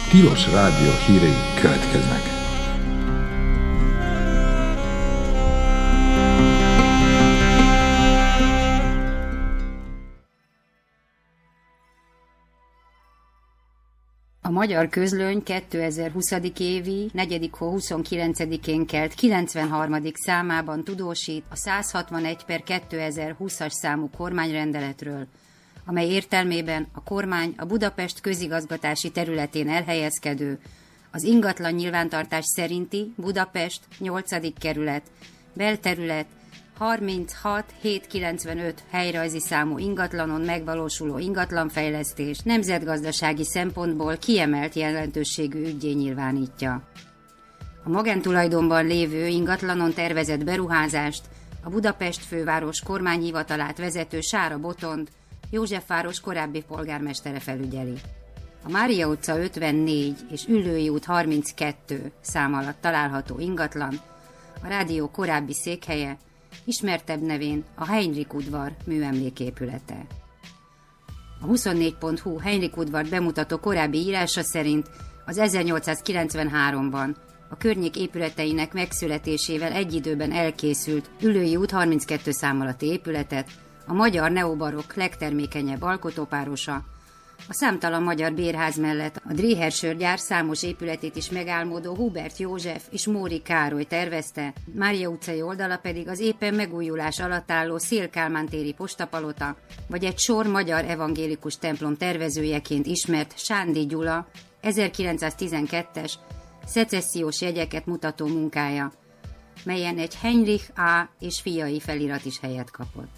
Tilos Rádió hírei következnek. A Magyar Közlöny 2020. évi 4. hó 29-én kelt 93. számában tudósít a 161/2020-as számú kormányrendeletről, amely értelmében a kormány a Budapest közigazgatási területén elhelyezkedő, az ingatlan nyilvántartás szerinti Budapest 8. kerület, belterület 36.795 helyrajzi számú ingatlanon megvalósuló ingatlanfejlesztés nemzetgazdasági szempontból kiemelt jelentőségű üggyé nyilvánítja. A magántulajdonban lévő ingatlanon tervezett beruházást a Budapest főváros kormányhivatalát vezető Sára Botond, Józsefváros korábbi polgármestere felügyeli. A Mária utca 54 és Üllői út 32 szám alatt található ingatlan a rádió korábbi székhelye, ismertebb nevén a Heinrich udvar műemléképülete. A 24.hu Heinrich udvart bemutató korábbi írása szerint az 1893-ban a környék épületeinek megszületésével egy időben elkészült Üllői út 32 szám alatti épületet a magyar neobarokk legtermékenyebb alkotópárosa, a számtalan magyar bérház mellett a Dréher sörgyár számos épületét is megálmodó Hubert József és Móri Károly tervezte, Mária utcai oldala pedig az éppen megújulás alatt álló Széll Kálmán téri postapalota, vagy egy sor magyar evangélikus templom tervezőjeként ismert Sándi Gyula 1912-es szecessziós jegyeket mutató munkája, melyen egy Heinrich A. és fiai felirat is helyet kapott.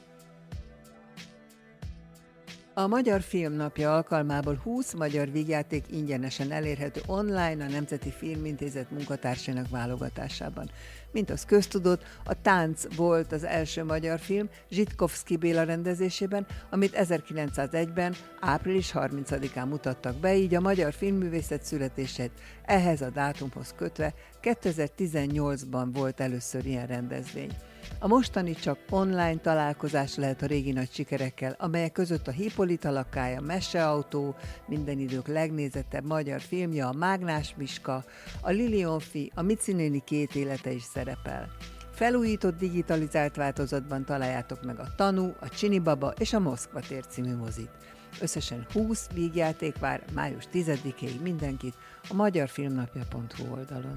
A Magyar Filmnapja alkalmából 20 magyar vígjáték ingyenesen elérhető online a Nemzeti Filmintézet munkatársainak válogatásában. Mint az köztudott, a Tánc volt az első magyar film Zsitkovszky Béla rendezésében, amit 1901-ben, április 30-án mutattak be, így a magyar filmművészet születését ehhez a dátumhoz kötve 2018-ban volt először ilyen rendezvény. A mostani csak online találkozás lehet a régi nagy sikerekkel, amelyek között a Hippolyta Lakája, Meseautó, minden idők legnézettebb magyar filmje, a Mágnás Miska, a Lilionfi, a Mici néni 2 élete is szerepel. Felújított digitalizált változatban találjátok meg a Tanú, a Csini Baba és a Moszkva tér című mozit. Összesen 20 vígjáték vár május 10-ig mindenkit a magyarfilmnapja.hu oldalon.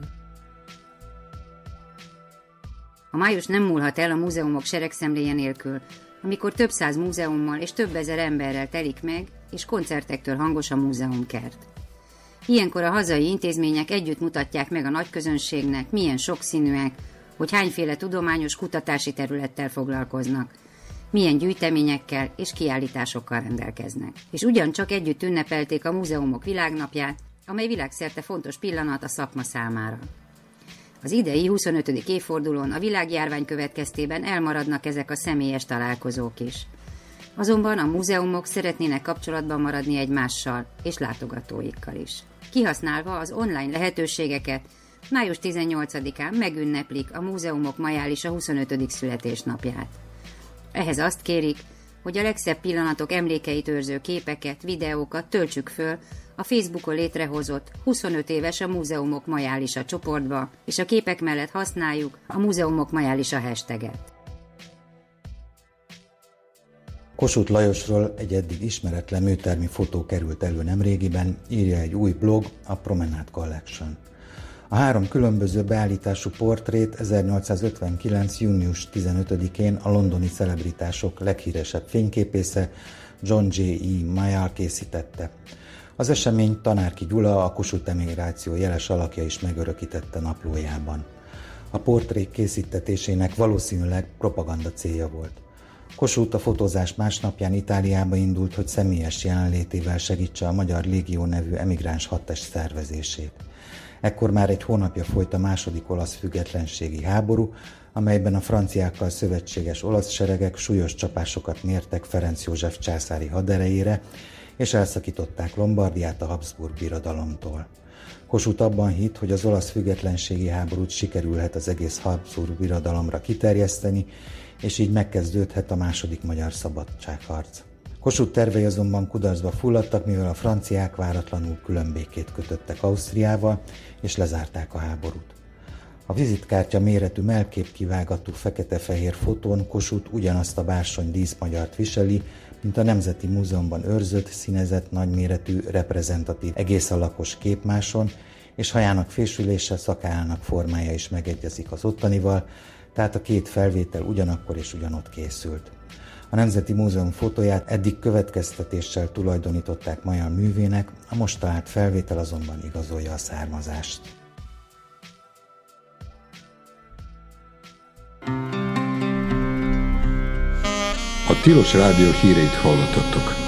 A május nem múlhat el a múzeumok seregszemléje nélkül, amikor több száz múzeummal és több ezer emberrel telik meg, és koncertektől hangos a múzeumkert. Ilyenkor a hazai intézmények együtt mutatják meg a nagyközönségnek, milyen sokszínűek, hogy hányféle tudományos kutatási területtel foglalkoznak, milyen gyűjteményekkel és kiállításokkal rendelkeznek. És ugyancsak együtt ünnepelték a múzeumok világnapját, amely világszerte fontos pillanat a szakma számára. Az idei 25. évfordulón a világjárvány következtében elmaradnak ezek a személyes találkozók is. Azonban a múzeumok szeretnének kapcsolatban maradni egymással és látogatóikkal is. Kihasználva az online lehetőségeket, május 18-án megünneplik a múzeumok majálisa 25. születésnapját. Ehhez azt kérik, hogy a legszebb pillanatok emlékeit őrző képeket, videókat töltsük föl a Facebookon létrehozott 25 éves a Múzeumok Majálisa csoportba, és a képek mellett használjuk a Múzeumok Majálisa hashtaget. Kossuth Lajosról egy eddig ismeretlen műtermi fotó került elő nemrégiben, írja egy új blog, a Promenade Collection. A 3 különböző beállítású portrét 1859. június 15-én a londoni celebritások leghíresebb fényképésze John J.E. Mayall készítette. Az esemény Tanárki Gyula, a Kossuth emigráció jeles alakja is megörökítette naplójában. A portrék készítetésének valószínűleg propaganda célja volt. Kossuth a fotózás másnapján Itáliába indult, hogy személyes jelenlétével segítse a Magyar Légió nevű emigráns hadtest szervezését. Ekkor már egy hónapja folyt a második olasz függetlenségi háború, amelyben a franciákkal szövetséges olasz seregek súlyos csapásokat mértek Ferenc József császári haderejére, és elszakították Lombardiát a Habsburg birodalomtól. Kossuth abban hitt, hogy az olasz függetlenségi háborút sikerülhet az egész Habsburg birodalomra kiterjeszteni, és így megkezdődhet a második magyar szabadságharc. Kossuth tervei azonban kudarcba fulladtak, mivel a franciák váratlanul különbékét kötöttek Ausztriával, és lezárták a háborút. A vizitkártya méretű mellképkivágatú fekete-fehér fotón Kossuth ugyanazt a bársony díszmagyart viseli, mint a Nemzeti Múzeumban őrzött, színezett, nagyméretű, reprezentatív egész alakos képmáson, és hajának fésülése, szakállának formája is megegyezik az ottanival, tehát a két felvétel ugyanakkor és ugyanott készült. A Nemzeti Múzeum fotóját eddig következtetéssel tulajdonították Mayan művének, a most talált felvétel azonban igazolja a származást. A Tilos Rádió híreit hallottattok.